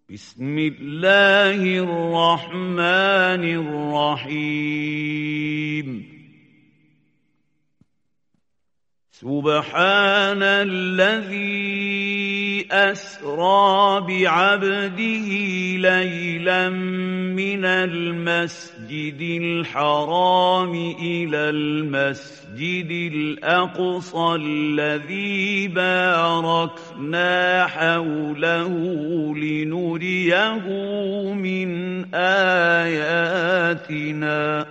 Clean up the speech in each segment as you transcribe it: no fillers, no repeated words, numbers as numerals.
بسم الله الرحمن الرحيم سبحان الذي أسرى بعبده ليلا من المسجد الحرام إلى المسجد الأقصى الذي باركنا حوله لنريه من آياتنا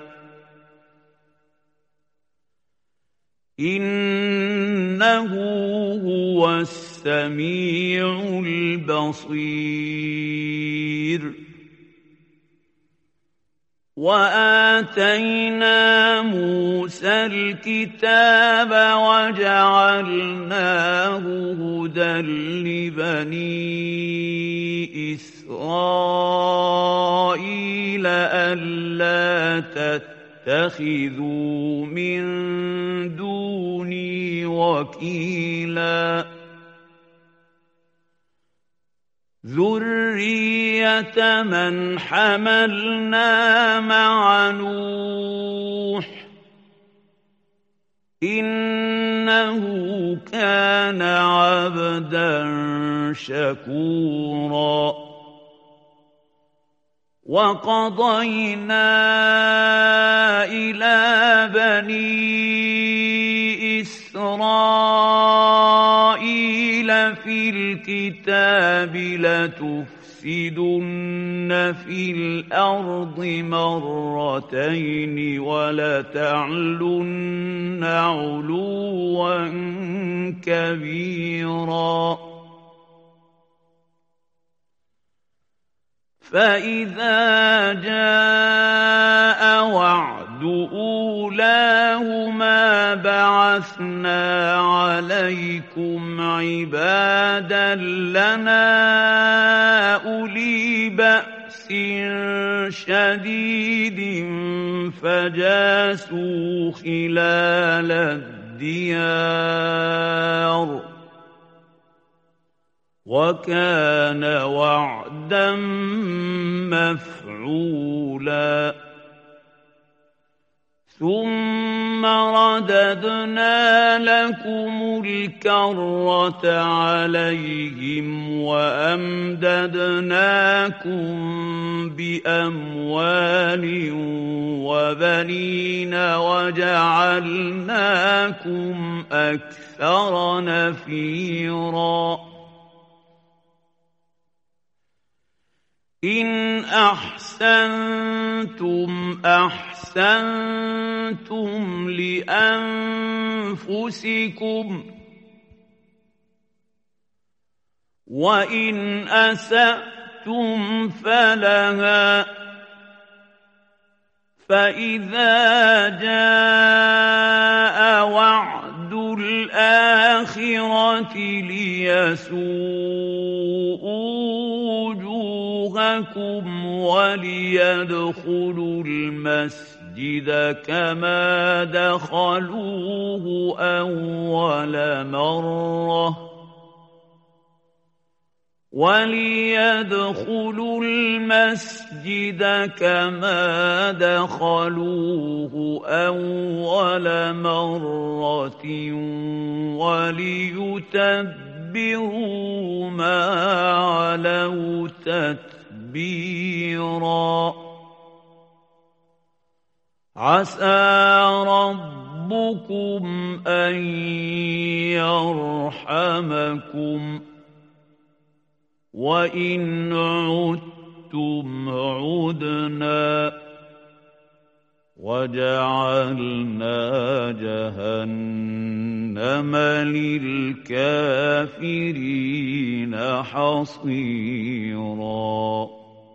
إنه هو السميع البصير وآتينا موسى الكتاب وجعلناه هدى لبني إسرائيل ألا تتخذوا من دوني وكيلا ذرية من حملنا مع نوح إنه كان عبدا شكورا وقضينا إلى بني إسرائيل في الكتاب لتفسدن في الأرض مرتين ولتعلن علوا كبيرا فإذا جاء وعد أولاهما بعثنا عليكم عبادا لنا أولي بأس شديد فجاسوا خلال الديار وكان وعدا مفعولا ثم رددنا لكم الكرة عليهم وأمددناكم بأموال وبنين وجعلناكم أكثر نفيرا إن أحسنتم أحسنتم لأنفسكم وإن أسأتم فلها فإذا جاء وعد الآخرة ليسوءوا وجوهكم وليدخلوا المسجد كما دخلوه أول مرة وليدخلوا المسجد كما دخلوه أول مرة وليتبروا ما علوا تتبيرا عسى ربكم أن يرحمكم وإن عدتم عدنا وجعلنا جهنم للكافرين حصيرا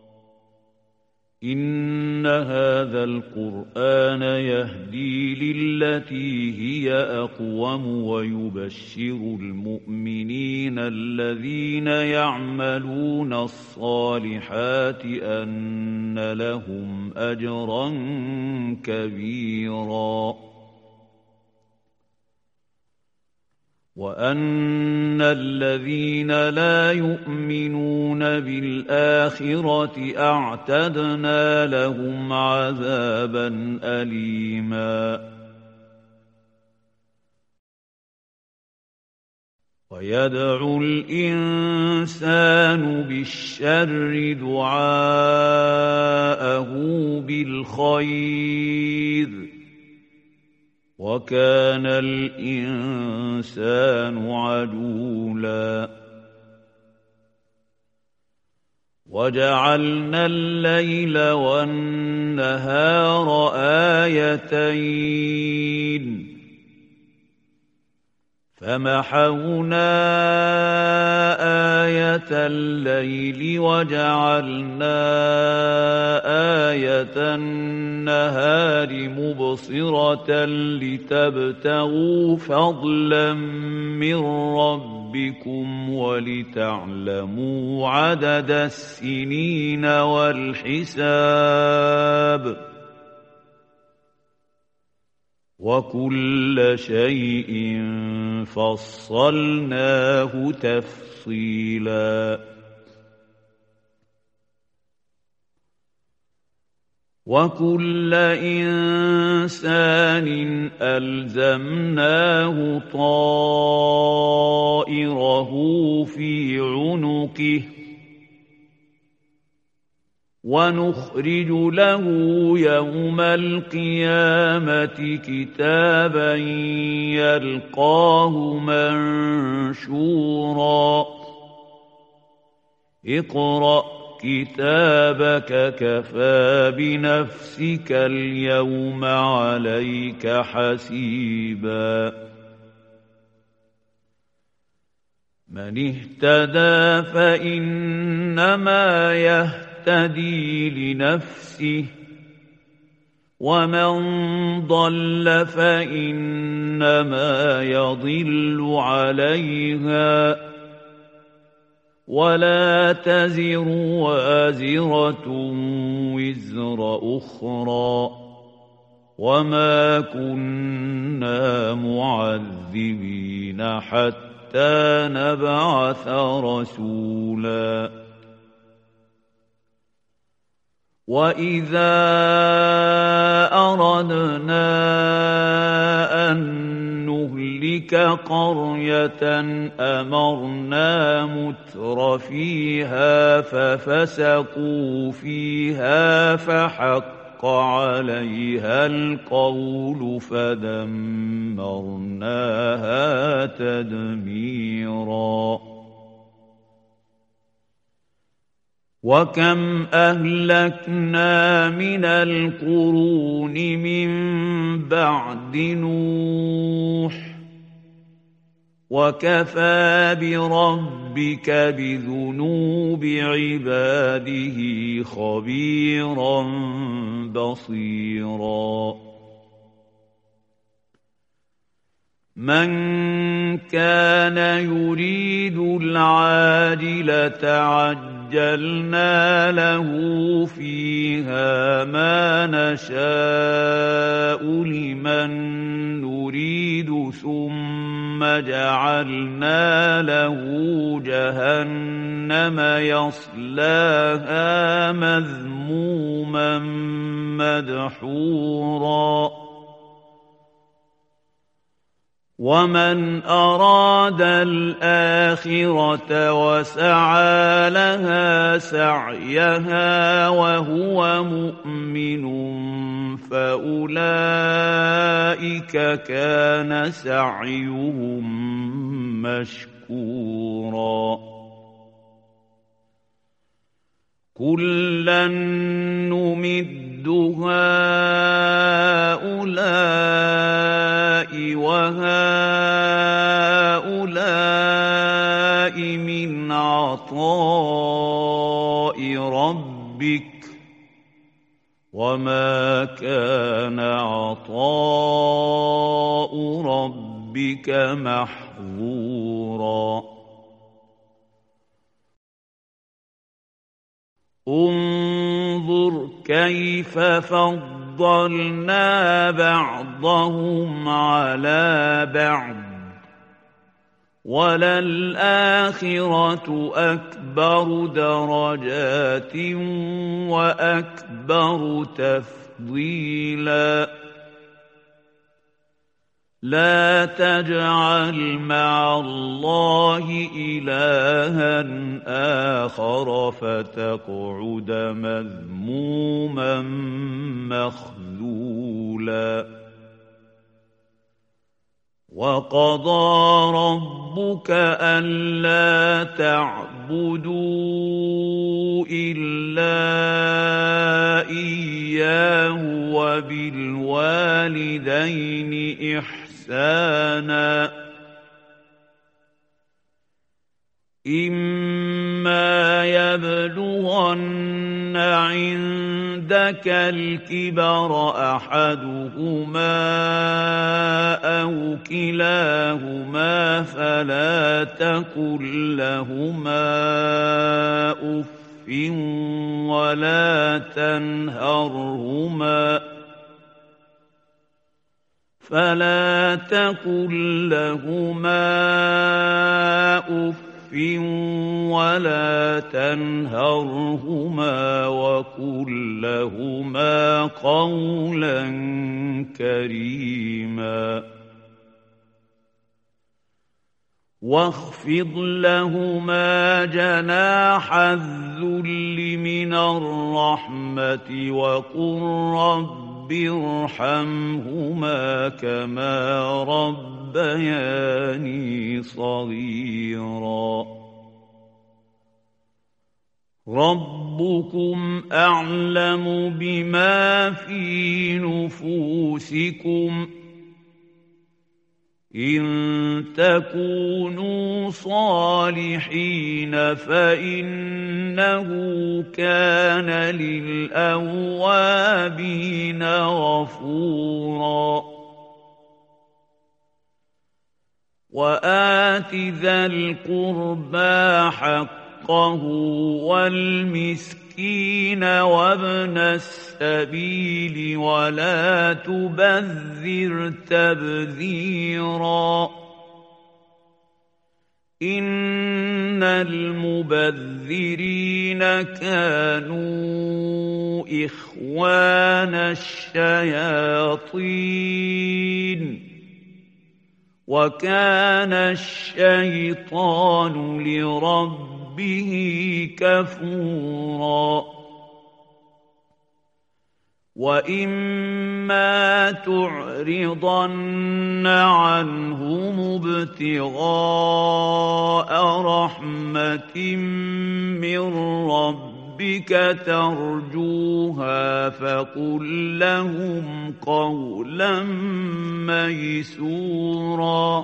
إن هذا القرآن يهدي للتي هي أقوم ويبشر المؤمنين الذين يعملون الصالحات أن لهم أجرا كبيرا وَأَنَّ الَّذِينَ لَا يُؤْمِنُونَ بِالْآخِرَةِ أَعْتَدْنَا لَهُمْ عَذَابًا أَلِيمًا وَيَدْعُ الْإِنسَانُ بِالشَّرِّ دُعَاءَهُ بِالْخَيْرِ وَكَانَ الْإِنسَانُ عَجُولًا وَجَعَلْنَا اللَّيْلَ وَالنَّهَارَ آيَتَيْنِ فَمَحَوْنَا آيَةَ اللَّيْلِ وَجَعَلْنَا آيَةَ النَّهَارِ مُبْصِرَةً لِتَبْتَغُوا فَضْلًا مِّن رَّبِّكُمْ وَلِتَعْلَمُوا عَدَدَ السِّنِينَ وَالْحِسَابَ وَكُلَّ شَيْءٍ فَصَّلْنَاهُ تَفْصِيلًا وَكُلَّ إِنسَانٍ أَلْزَمْنَاهُ طَائِرَهُ فِي عُنُقِهِ وَنُخْرِجُ لَهُ يَوْمَ الْقِيَامَةِ كِتَابًا يَلْقَاهُ مَنشُورًا اقْرَأْ كِتَابَكَ كَفَىٰ بِنَفْسِكَ الْيَوْمَ عَلَيْكَ حَسِيبًا مَنِ اهْتَدَىٰ فَإِنَّمَا يهتدي لنفسه ومن ضل فإنما يضل عليها ولا تزر وازرة وزر أخرى وما كنا معذبين حتى نبعث رسولا وَإِذَا أَرَدْنَا أَن نُّهْلِكَ قَرْيَةً أَمَرْنَا مُتْرَفِيهَا فَفَسَقُوا فِيهَا فَحَقَّ عَلَيْهَا الْقَوْلُ فَدَمَّرْنَاهَا تَدْمِيرًا وَكَمْ أَهْلَكْنَا مِنَ الْقُرُونِ مِن بَعْدِ نُوحٍ وَكَفَىٰ بِرَبِّكَ بِذُنُوبِ عِبَادِهِ خَبِيرًا بَصِيرًا مَنْ كَانَ يُرِيدُ الْعَاجِلَةَ عَجَّلْنَا لَهُ فِيهَا مَا نَشَاءُ لِمَن نُّرِيدُ ثُمَّ جَعَلْنَا لَهُ جَهَنَّمَ يَصْلَاهَا مَذْمُومًا مَّدْحُورًا وَمَنْ أَرَادَ الْآخِرَةَ وَسَعَىٰ لَهَا سَعْيَهَا وَهُوَ مُؤْمِنٌ فَأُولَٰئِكَ كَانَ سَعْيُهُم مَّشْكُورًا كُلًّا نُّمِدُّ هَٰؤُلَاءِ وَهَٰؤُلَاءِ مِنْ عَطَاءِ رَبِّكَ وَمَا كَانَ عَطَاءُ رَبِّكَ مَحْظُورًا انظُرْ كَيْفَ فَضَّلْنَا بَعْضَهُمْ عَلَىٰ بَعْضٍ وَلَلْآخِرَةُ أَكْبَرُ دَرَجَاتٍ وَأَكْبَرُ تَفْضِيلًا لَا تَجْعَلْ مَعَ اللَّهِ إِلَٰهًا آخَرَ فَتَقْعُدَ مَذْمُومًا مَّخْذُولًا وَقَضَىٰ رَبُّكَ أَلَّا تَعْبُدُوا إِلَّا إِيَّاهُ وَبِالْوَالِدَيْنِ إِحْسَانًا إِمَّا يَبْلُغَنَّ عِندَكَ الْكِبَرَ أَحَدُهُمَا أَوْ كِلَاهُمَا فَلَا تَقُل لَّهُمَا أُفٍّ وَلَا تَنْهَرْهُمَا وَقُل لَّهُمَا قَوْلًا كَرِيمًا وَاخْفِضْ لَهُمَا جَنَاحَ الذُّلِّ مِنَ الرَّحْمَةِ وَقُل رَّبِّ ارْحَمْهُمَا كَمَا رَبَّيَانِي صَغِيرًا رَبُّكُمْ أَعْلَمُ بِمَا فِي نُفُوسِكُمْ إِن تَكُونُوا صَالِحِينَ فَإِنَّهُ كَانَ لِلْأَوَّابِينَ غَفُورًا وَآتِ ذَا الْقُرْبَىٰ حَقَّهُ وَالْمِسْكِينَ وَابْنَ السَّبِيلِ وَلَا تُبَذِّرْ تَبْذِيرًا إِنَّ الْمُبَذِّرِينَ كَانُوا إِخْوَانَ الشَّيَاطِينِ وَكَانَ الشَّيْطَانُ لِرَبِّهِ كَفُورًا وَإِمَّا تُعْرِضَنَّ عَنْهُمُ ابْتِغَاءَ رَحْمَةٍ مِّن رَّبِّكَ تَرْجُوهَا فَقُل لَّهُمْ قَوْلًا مَّيْسُورًا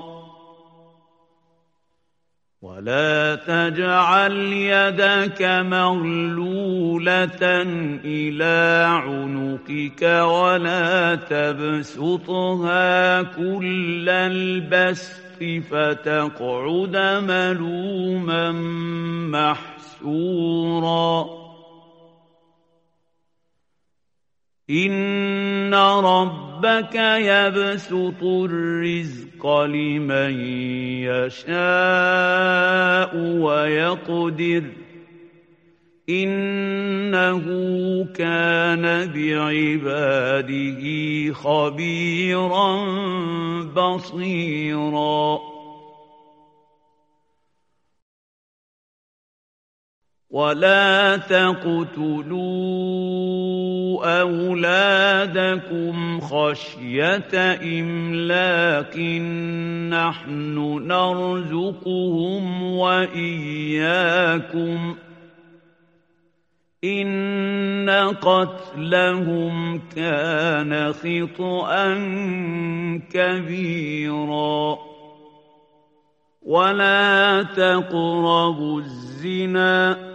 وَلَا تَجْعَلْ يَدَكَ مَغْلُولَةً إِلَىٰ عُنُقِكَ وَلَا تَبْسُطْهَا كُلَّ الْبَسْطِ فَتَقْعُدَ مَلُومًا مَّحْسُورًا إِنَّ رَبَّكَ يَبْسُطُ الرِّزْقَ لِمَن يَشَاءُ وَيَقْدِرُ إِنَّهُ كَانَ بِعِبَادِهِ خَبِيرًا بَصِيرًا وَلَا تَقْتُلُوا أَوْلَادَكُمْ خَشْيَةَ إِمْلَاقٍ نَّحْنُ نَرْزُقُهُمْ وَإِيَّاكُمْ ۚ إِنَّ قَتْلَهُمْ كَانَ خِطْئًا كَبِيرًا وَلَا تَقْرَبُوا الزِّنَا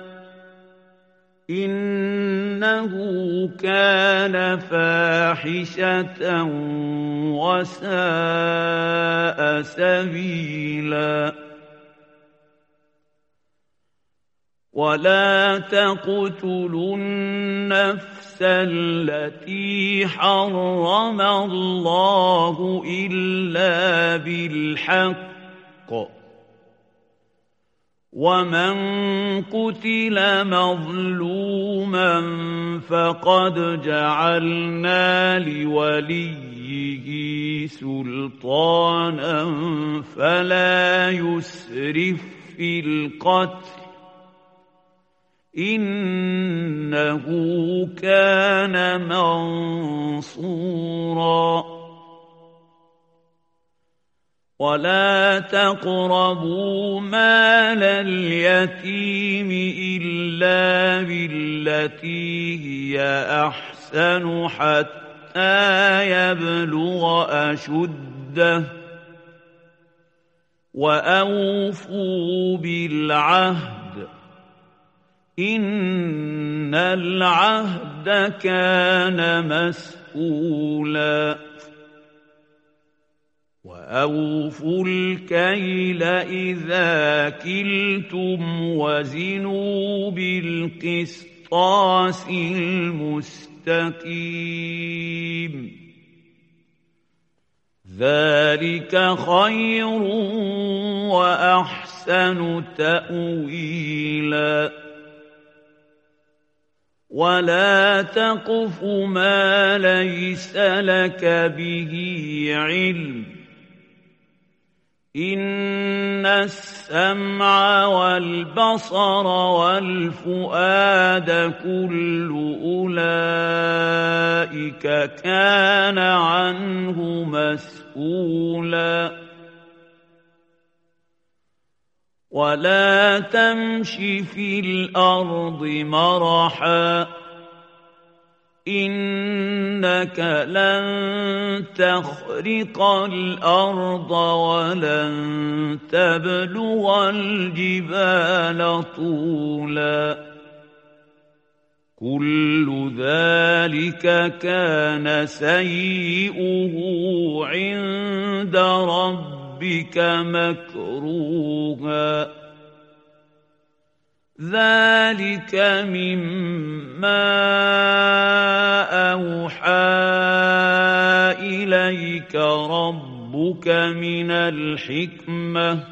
إِنَّهُ كَانَ فَاحِشَةً وَسَاءَ سَبِيلًا وَلَا تَقْتُلُوا النَّفْسَ الَّتِي حَرَّمَ اللَّهُ إِلَّا بِالْحَقِّ ومن قتل مظلوما فقد جعلنا لوليه سلطانا فلا يسرف في القتل إنه كان منصورا ولا تقربوا مال اليتيم إلا بالتي هي أحسن حتى يبلغ أشده وأوفوا بالعهد إن العهد كان مسؤولا وأوفوا الكيل إذا كلتم وزنوا بالقسطاس المستقيم ذلك خير وأحسن تأويلا ولا تقف ما ليس لك به علم إن السمع والبصر والفؤاد كل أولئك كان عنه مسؤولا ولا تمش في الأرض مرحا إنك لن تخرق الأرض ولن تبلغ الجبال طولا كل ذلك كان سيئه عند ربك مكروها ذلك مما أوحى إليك ربك من الحكمة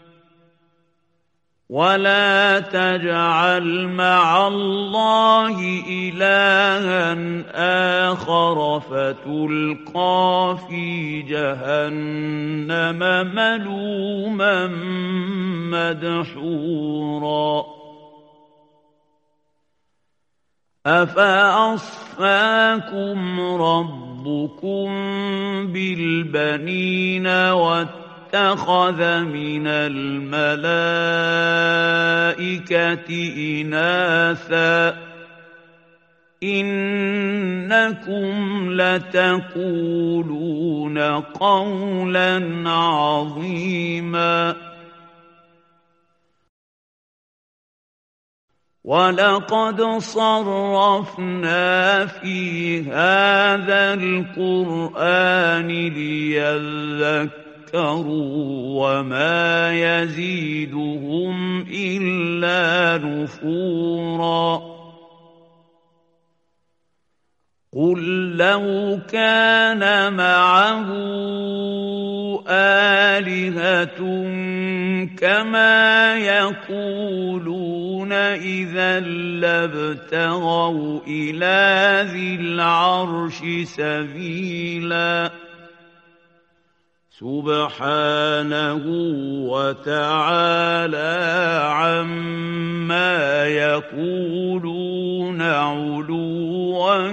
ولا تجعل مع الله إلها آخر فتلقى في جهنم ملوما مدحورا أفأصفاكم ربكم بالبنين واتخذ من الملائكة إناثا إنكم لتقولون قولا عظيما ولقد صرفنا في هذا القرآن ليذكروا وما يزيدهم إلا نفورا قل لو كان معه آلهة كما يقولون إذا لابتغوا إلى ذي العرش سبيلا سبحانه وتعالى عما يقولون علوا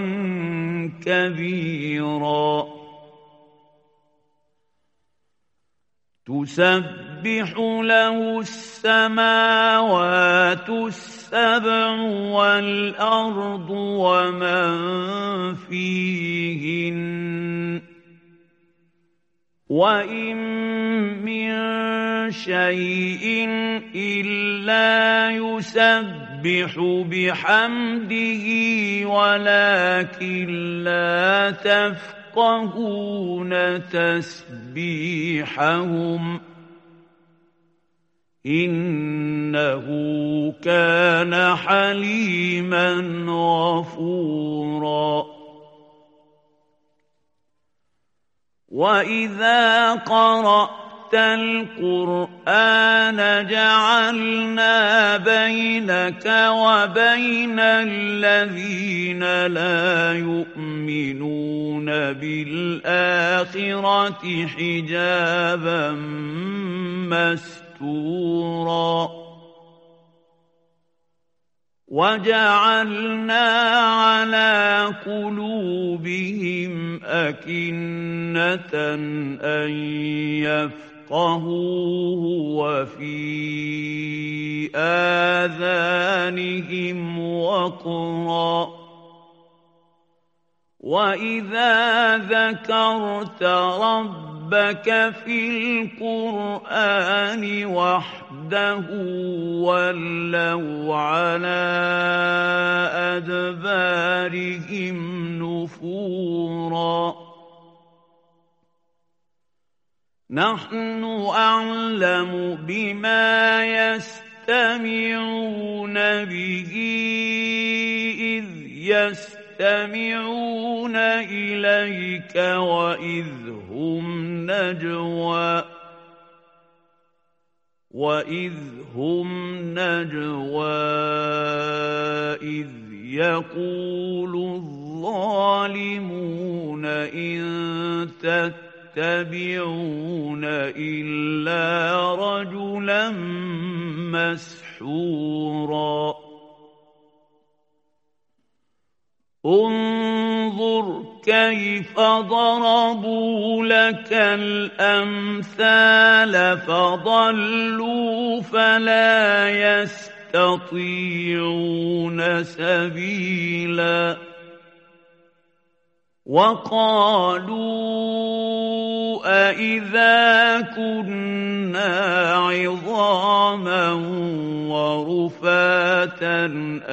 كبيرا تسبح له السماوات السبع والأرض ومن فيهن وإن من شيء إلا يسبح بحمده ولكن لا تفقهون تسبيحهم إنه كان حليما غفورا وإذا قرأت القرآن جعلنا بينك وبين الذين لا يؤمنون بالآخرة حجابا مستورا وجعلنا على قلوبهم أكنة أن يفقهوه وفي آذانهم وقرا وإذا ذكرت ربك في القرآن وحده ولوا على أدبارهم نفورا نحن أعلم بما يستمعون به إذ يستمعون إليك وإذ هم نجوى إذ يقول الظالمون إن تتبعون إلا رجلا مسحورا انظر كيف ضربوا لك الأمثال فضلوا فلا يستطيعون سبيلا وقالوا أإذا كنا عظاما ورفاتا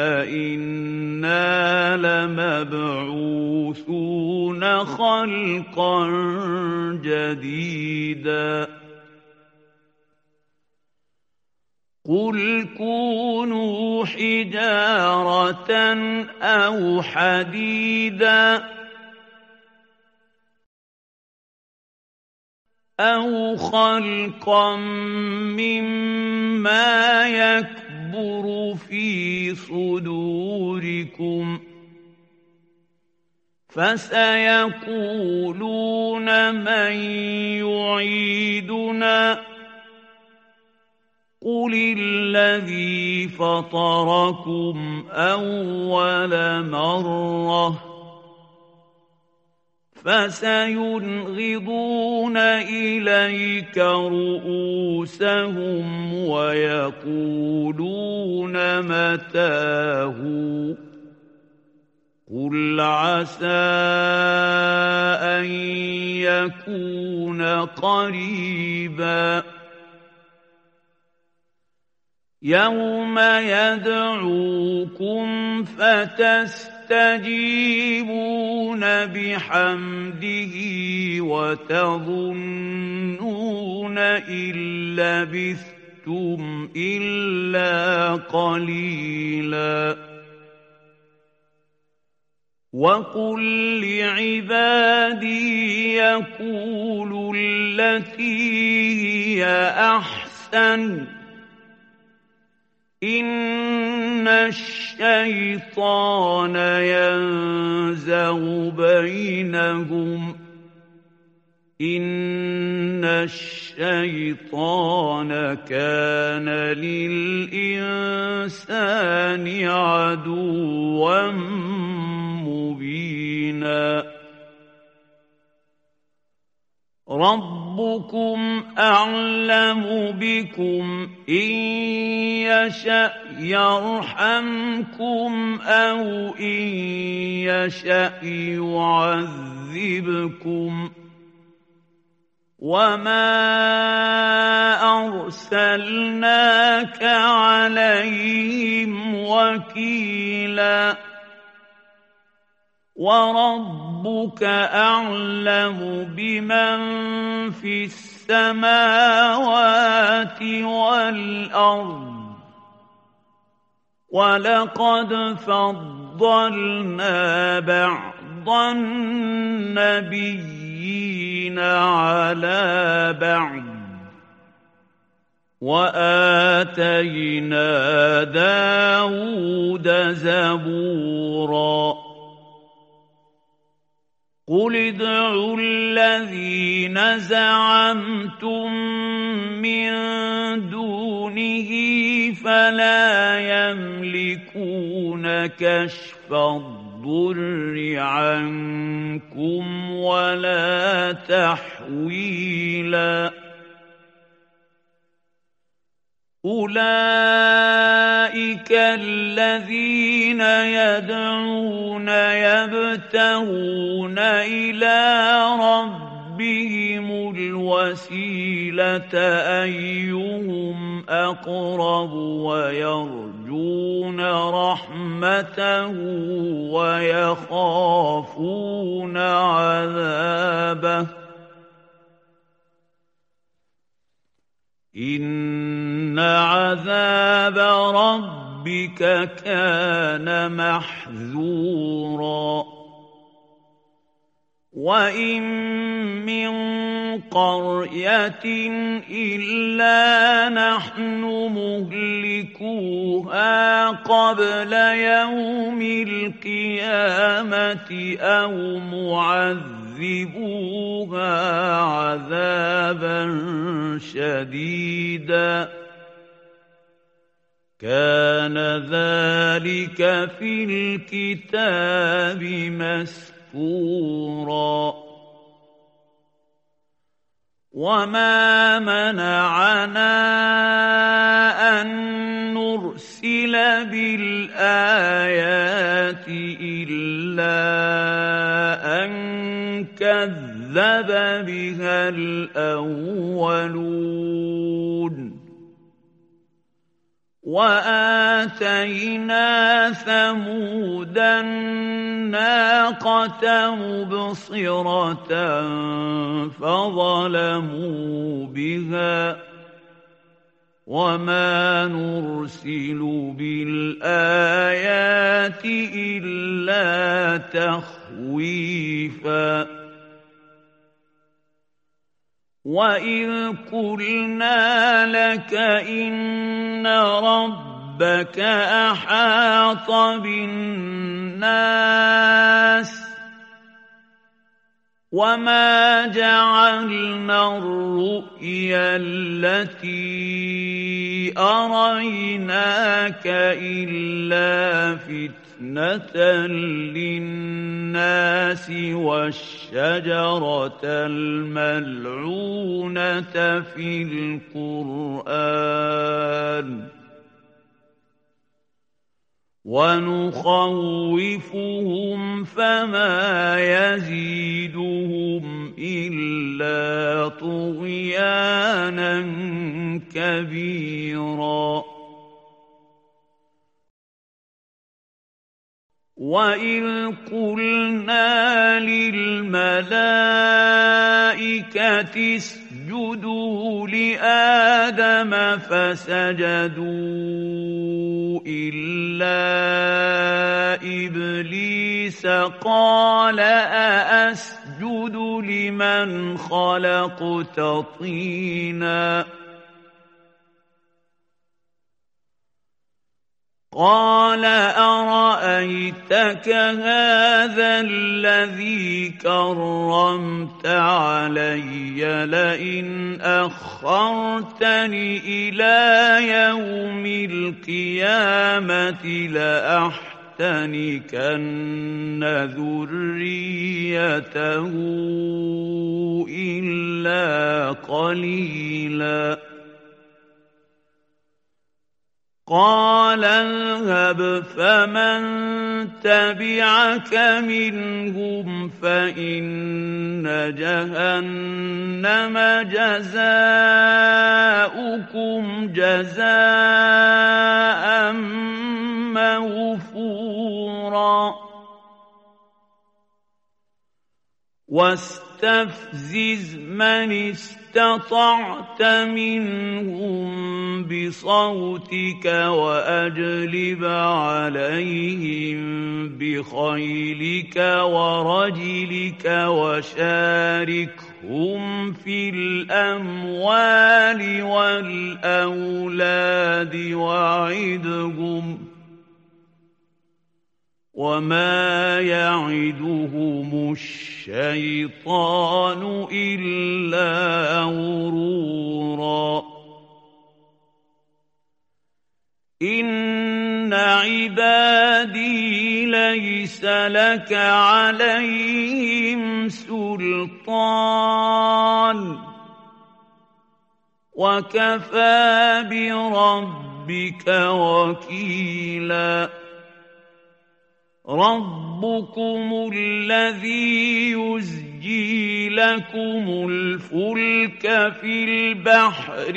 أإنا لمبعوثون خلقا جديدا قل كونوا حجارة أو حديدا أو خلقا مما يكبر في صدوركم فسيقولون من يعيدنا قل الذي فطركم أول مرة فسينغضون إليك رؤوسهم ويقولون متاه قل عسى أن يكون قريبا يوم يدعوكم فتستجيبون بحمده وتظنون إن لبثتم إلا قليلا وقل لعبادي يقولوا التي هي أحسن إن الشيطان ينزغ بينهم إن الشيطان كان للإنسان عدوا مبينا ربكم أعلم بكم إن يشأ يرحمكم أو إن يشأ يعذبكم وما أرسلناك عليهم وكيلا وربك أعلم بمن في السماوات والأرض ولقد فضلنا بعض النبيين على بعض وآتينا داود زبورا قل ادعوا الذين زعمتم من دونه فلا يملكون كشف الضر عنكم ولا تحويلا أولئك الذين يدعون يبتغون إلى ربهم الوسيلة أيهم أقرب ويرجون رحمته ويخافون عذابه إن عذاب ربك كان محذورا وإن من قرية إلا نحن مهلكوها قبل يوم القيامة أو معذبوها عذابا شديدا كان ذلك في الكتاب مسكورا وما منعنا أن نرسل بالآيات إلا أن كذب بها الأولون وآتينا ثمود الناقة مبصرة فظلموا بها وما نرسل بالآيات إلا تخويفا وَإِذْ قُلْنَا لَكَ إِنَّ رَبَّكَ أَحَاطَ بِالنَّاسِ وَمَا جَعَلْنَا الرُّؤْيَا الَّتِي أَرَيْنَاكَ إِلَّا فِتْنَةً لِلنَّاسِ وَالشَّجَرَةَ الْمَلْعُونَةَ فِي الْقُرْآنِ وَنُخَوِّفُهُمْ فَمَا يَزِيدُهُمْ إِلَّا طُغْيَانًا كَبِيرًا وَإِذْ قُلْنَا لِلْمَلَائِكَةِ اسْجُدُوا لِآدَمَ فَسَجَدُوا إِلَّا إِبْلِيسَ قَالَ أَأَسْجُدُ لِمَنْ خَلَقْتَ طِينًا قَالَ أَرَأَيْتَكَ هَذَا الَّذِي كَرَّمْتَ عَلَيَّ لَئِنْ أَخَّرْتَنِ إِلَى يَوْمِ الْقِيَامَةِ لَأَحْتَنِكَنَّ ذُرِّيَّتَهُ إِلَّا قَلِيلًا قَالَ اذْهَبْ فَمَن تَبِعَكَ مِنْهُمْ فَإِنَّ جَهَنَّمَ جَزَاؤُكُمْ جَزَاءً مَّوْفُورًا وَاسْتَفْزِزْ مَنِ اسْتَطَعْتَ مِنْهُم بِصَوْتِكَ وَأَجْلِبْ عَلَيْهِم بخيلك ورجلك وشاركهم في الأموال والأولاد وعدهم وما يعدهم الشيطان إلا غرورا إن عبادي ليس لك عليهم سلطان وكفى بربك وكيلا ربكم الذي يزجي لكم الفلك في البحر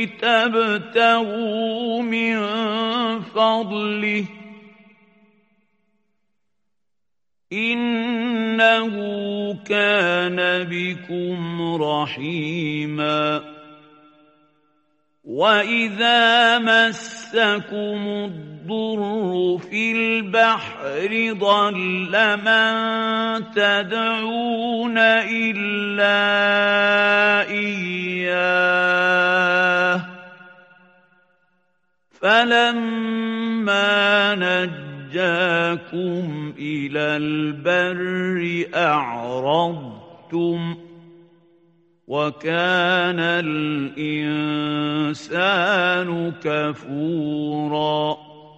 لتبتغوا من فضله إنه كان بكم رحيما وإذا مسكم الضر في البحر ضل من تدعون إلا إياه فلما نجاكم إلى البر أعرضتم وكان الإنسان كفورا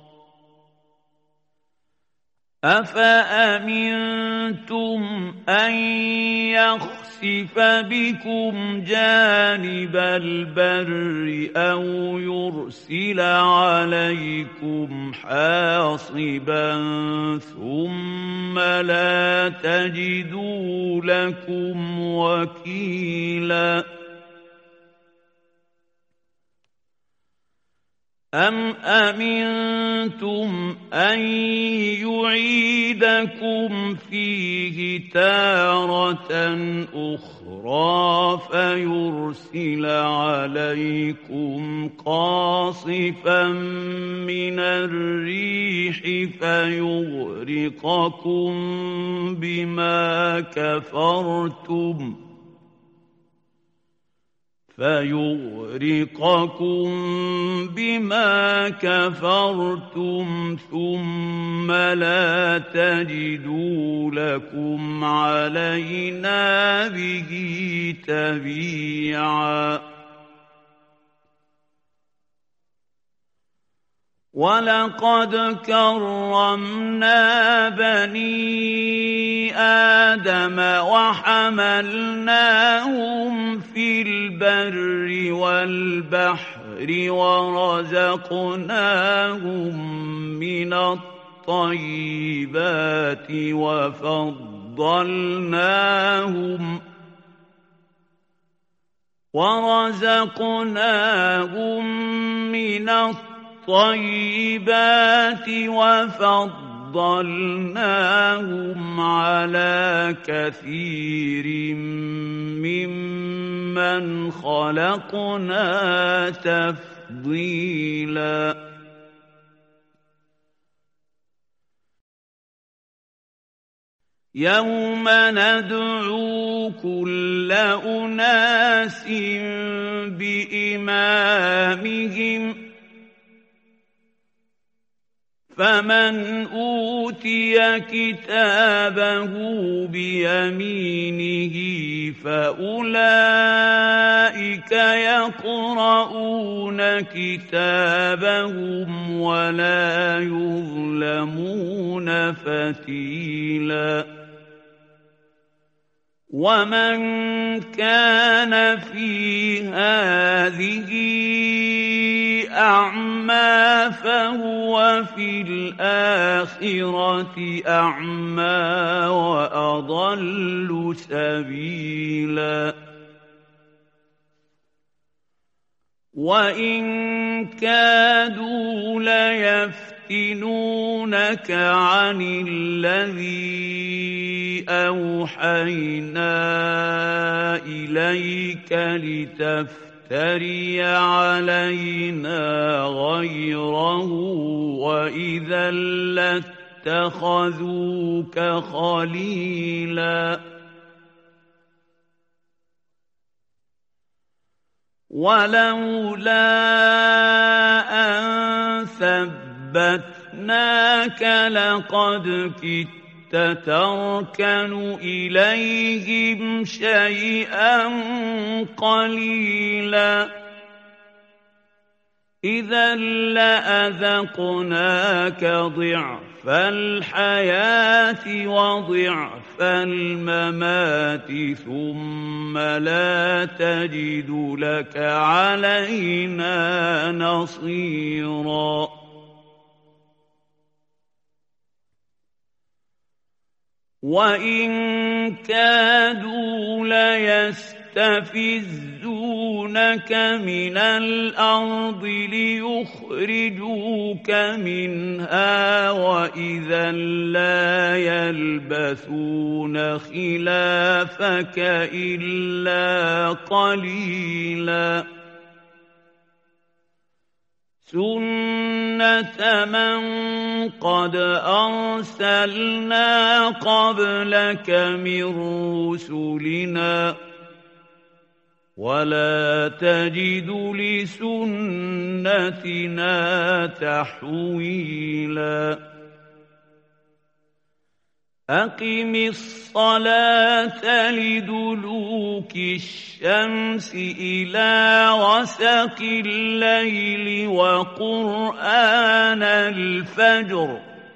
أفأمنتم أن يخسف بكم جانب البر أو يرسل عليكم حاصبا ثم لا تجدوا لكم وكيلا أم أمنتم أن يعيدكم فيه تارة أخرى فيرسل عليكم قاصفا من الريح فيغرقكم بما كفرتم ثم لا تجدوا لكم علينا به تبيعا ولقد كرمنا بني آدم وحملناهم في البر والبحر ورزقناهم من الطيبات وفضلناهم على كثير ممن خلقنا تفضيلا يوم ندعو كل أناس بإمامهم فمن أوتي كتابه بيمينه فأولئك يقرؤون كتابهم ولا يظلمون فتيلا ومن كان في هذه أعمى فهو في الآخرة أعمى وأضل سبيلا وإن كادوا ليفتنونك عن الذي أوحينا إليك لتفتري علينا غيره وإذا لاتخذوك خليلا ولولا أن ثبتناك لقد كدت تركن إليهم شيئا قليلا إذا لأذقناك ضعف الحياة وضعف الممات ثم لا تجد لك علينا نصيرا وإن كادوا ليستفزونك من الأرض ليخرجوك منها وإذا لا يلبثون خلافك إلا قليلا سنة من قد أرسلنا قبلك من رسلنا ولا تجد لسنتنا تحويلا أقم الصلاة لدلوك الشمس إلى غسق الليل وقرآن الفجر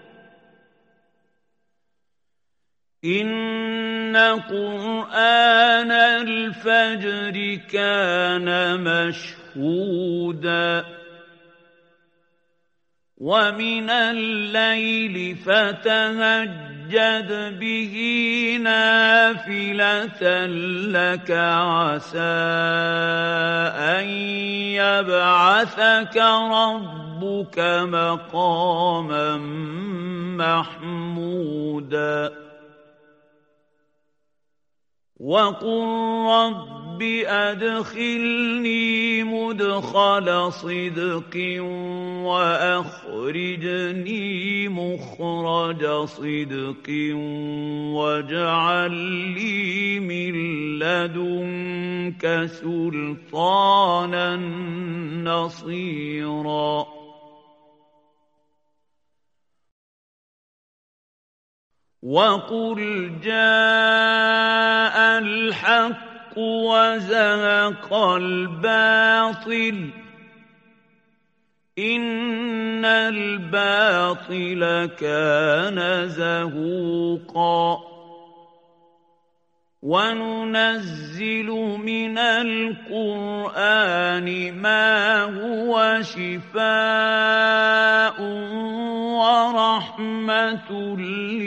إن قرآن الفجر كان مشهودا ومن الليل فتهجد به نافلة لك عسى أن يبعثك ربك مقاما محمودا وقل رب أدخلني مدخل صدق وأخرجني مخرج صدق واجعل لي من لدنك سلطانا نصيرا وقل جاء الحق وزهق الباطل إن الباطل كان زهوقا وننزل من القرآن ما هو شفاء ورحمة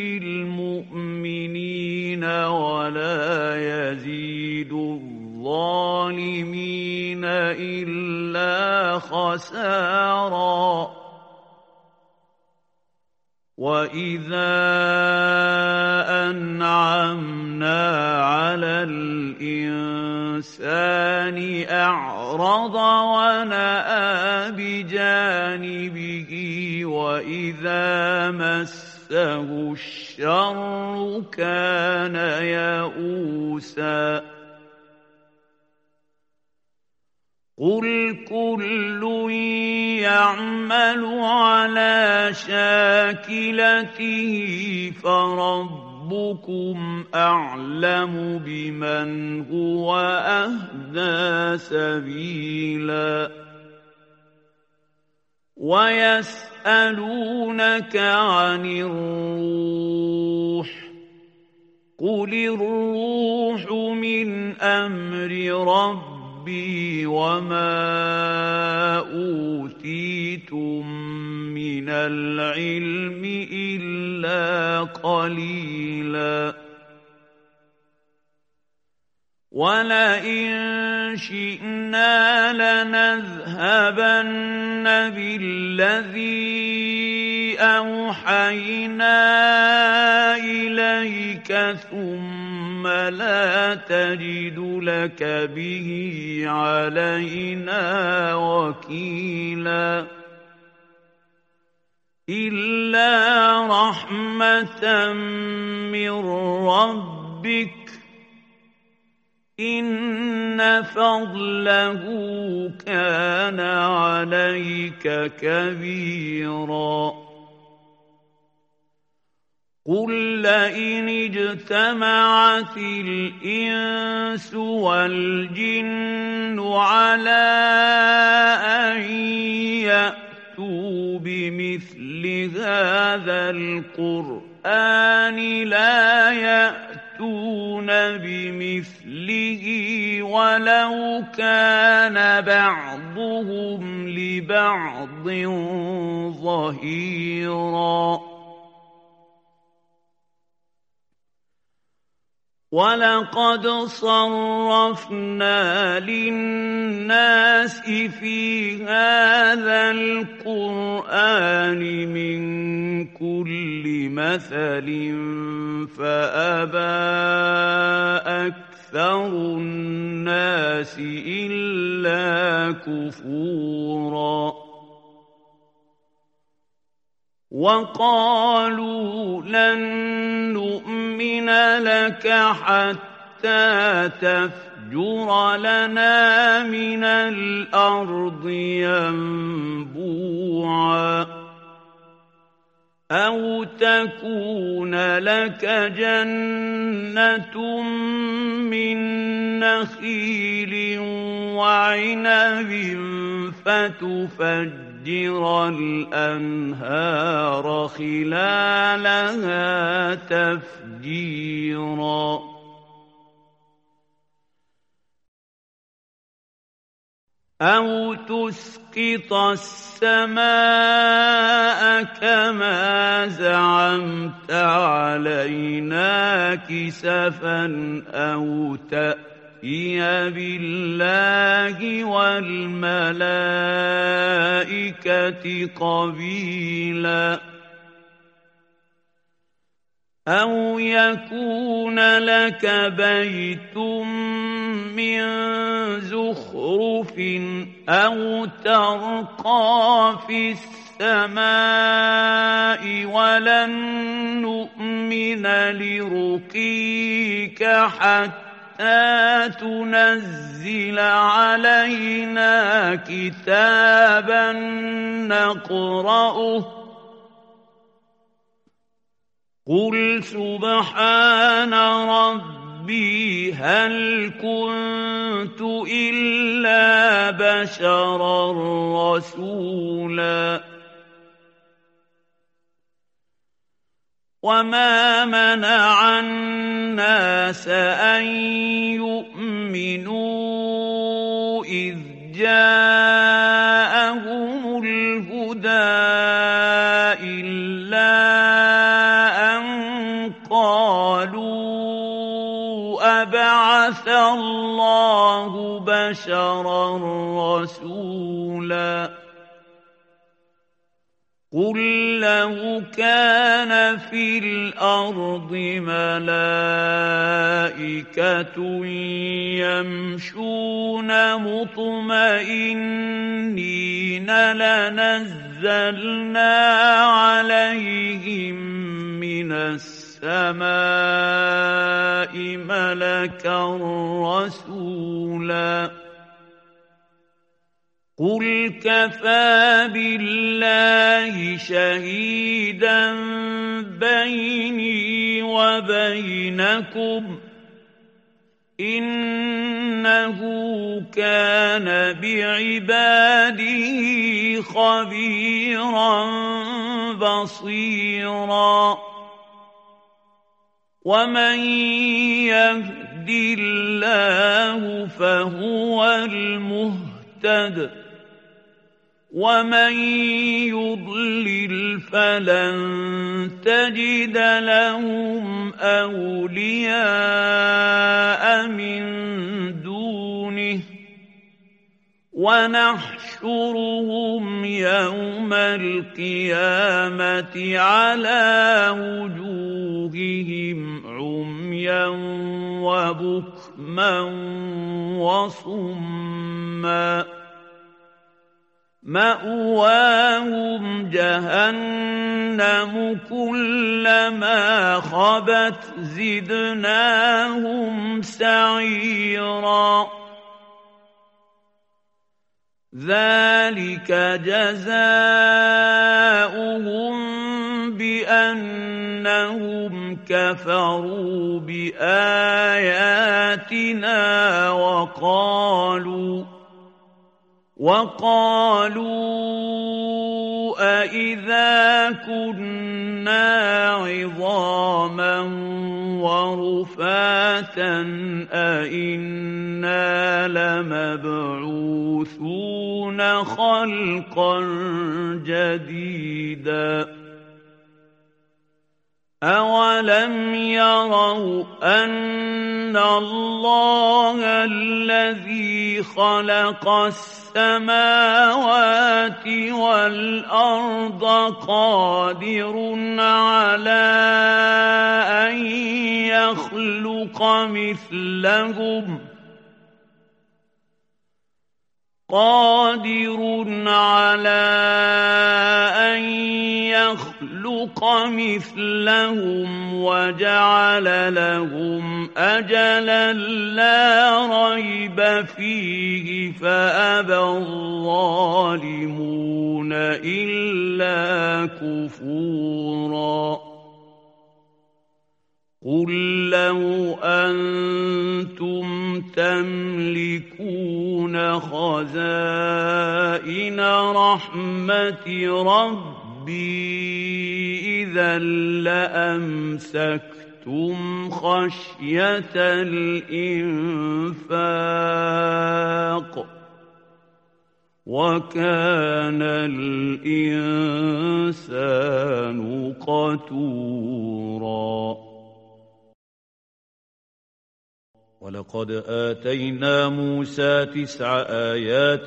للمؤمنين ولا يزيد الظالمين إلا خسارا وإذا أنعمنا على الإنسان أعرض ونأى بجانبه وإذا مسه الشر كان يئوسا قل كل يعمل على شاكلته فربكم أعلم بمن هو أهدى سبيلا ويسألونك عن الروح قل الروح من أمر ربي وما أوتيتم من العلم إلا قليلا ولئن شئنا لنذهبن بالذي أوحينا إليك ثم لا تجد لك به علينا وكيلا إلا رحمة من ربك إن فضله كان عليك كبيرا قل لئن اجتمعت الإنس والجن على أن يأتوا بمثل هذا القرآن لا يأتون بمثله ولو كان بعضهم لبعض ظهيرا وَلَقَدْ صَرَّفْنَا لِلنَّاسِ فِي هَذَا الْقُرْآنِ مِنْ كُلِّ مَثَلٍ فَأَبَى أَكْثَرُ النَّاسِ إِلَّا كُفُورًا وَقَالُوا لَن نُّؤْمِنَ لَكَ حَتَّىٰ تَفْجُرَ لَنَا مِنَ الْأَرْضِ يَنبُوعًا أَوْ تَكُونَ لَكَ جَنَّةٌ مِّن نَّخِيلٍ وَعِنَبٍ فَتُفَجِّرَ الْأَنْهَارَ خِلَالَهَا تَفْجِيرًا أَوْ تُسْقِطَ السَّمَاءَ كَمَا زَعَمْتَ عَلَيْنَا كِسَفًا أَوْ تَأْتِيَ بِاللَّهِ وَالْمَلَائِكَةِ قَبِيلًا أَوْ يَكُونَ لَكَ بَيْتٌ مِّن زُخْرُفٍ أَوْ تَرْقَىٰ فِي السَّمَاءِ وَلَن نُّؤْمِنَ لِرُقِيِّكَ حَتَّىٰ تُنَزِّلَ عَلَيْنَا كِتَابًا نَّقْرَؤُهُ قُلْ سُبْحَانَ رَبِّي هَلْ كُنتُ إِلَّا بَشَرًا رَّسُولًا وَمَا مَنَعَ النَّاسَ أَن يُؤْمِنُوا إِذْ جَاءَهُمُ الْهُدَىٰ إِلَّا قَالُوا أَبَعَثَ اللَّهُ بَشَرًا رَّسُولًا قُل لَّوْ كَانَ فِي الْأَرْضِ مَلَائِكَةٌ يَمْشُونَ مُطْمَئِنِّينَ لَنَزَّلْنَا عَلَيْهِم مِّنَ السَّمَاءِ مَلَكًا رَّسُولًا قُلْ كَفَىٰ بِاللَّهِ شَهِيدًا بَيْنِي وَبَيْنَكُمْ ۚ إِنَّهُ كَانَ بِعِبَادِهِ خَبِيرًا بَصِيرًا وَمَن يَهْدِ اللَّهُ فَهُوَ الْمُهْتَدِ وَمَن يُضْلِلْ فَلَن تَجِدَ لَهُمْ أَوْلِيَاءَ مِن دُونِهِ وَنَحْشُرُهُمْ يَوْمَ الْقِيَامَةِ عَلَىٰ وُجُوهِهِمْ عُمْيًا وَبُكْمًا وَصُمًّا مأواهم جهنم كلما خبت زدناهم سعيرا ذلك جزاؤهم بأنهم كفروا بآياتنا وقالوا أإذا كنا عظاما ورفاتا أإنا لمبعوثون خلقا جديدا أولم يروا أن الله الذي خلق السماوات والأرض قادر على أن يخلق مثلهم وجعل لهم أجلا لا ريب فيه فأبى الظالمون إلا كفورا قل لو أنتم تملكون خزائن رحمة ربي إذا لأمسكتم خشية الإنفاق وكان الإنسان قتورا ولقد آتينا موسى 9 آيات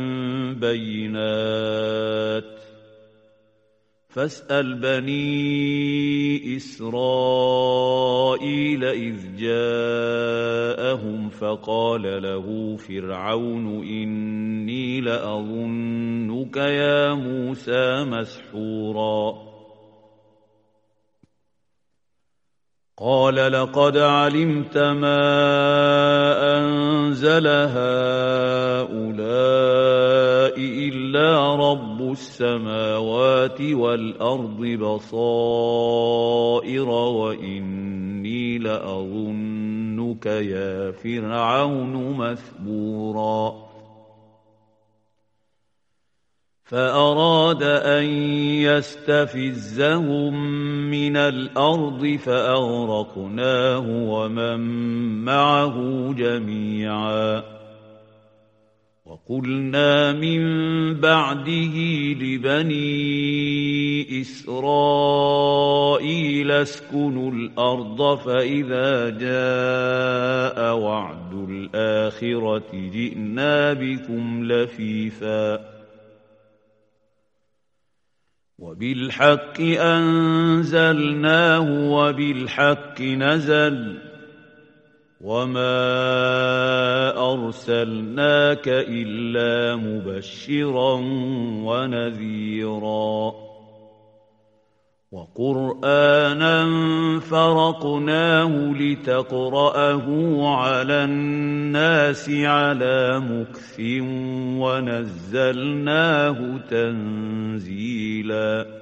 بينات فاسأل بني إسرائيل إذ جاءهم فقال له فرعون إني لأظنك يا موسى مسحورا قال لقد علمت ما أنزل هؤلاء إلا رب السماوات والأرض بصائر وإني لأظنك يا فرعون مثبورا فأراد أن يستفزهم من الأرض فأغرقناه ومن معه جميعا وقلنا من بعده لبني إسرائيل اسكنوا الأرض فإذا جاء وعد الآخرة جئنا بكم لفيفا وبالحق أنزلناه وبالحق نزل وما أرسلناك إلا مبشرا ونذيرا وقرآنا فرقناه لتقرأه على الناس على مكث ونزلناه تنزيلا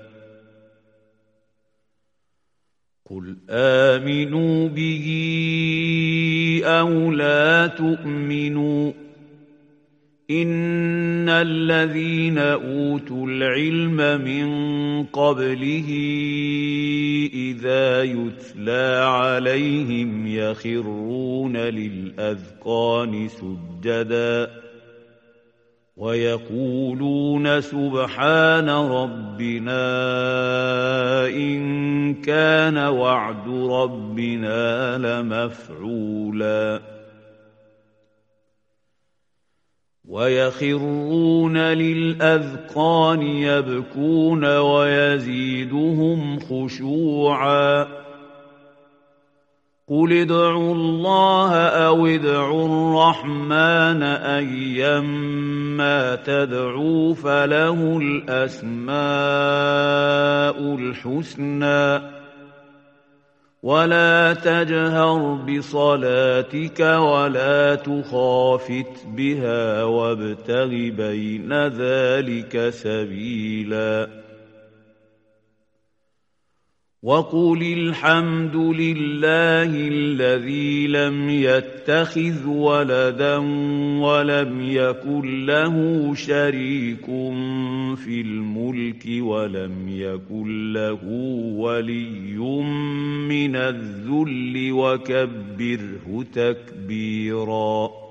قل آمنوا به أو لا تؤمنوا إن الذين أوتوا العلم من قبله إذا يتلى عليهم يخرون للأذقان سجدا ويقولون سبحان ربنا إن كان وعد ربنا لمفعولا ويخرون للأذقان يبكون ويزيدهم خشوعا قل ادعوا الله أو ادعوا الرحمن أيما تدعوا فله الأسماء الحسنى ولا تجهر بصلاتك ولا تخافت بها وابتغ بين ذلك سبيلا وقل الحمد لله الذي لم يتخذ ولدا ولم يكن له شريك في الملك ولم يكن له ولي من الذل وكبره تكبيرا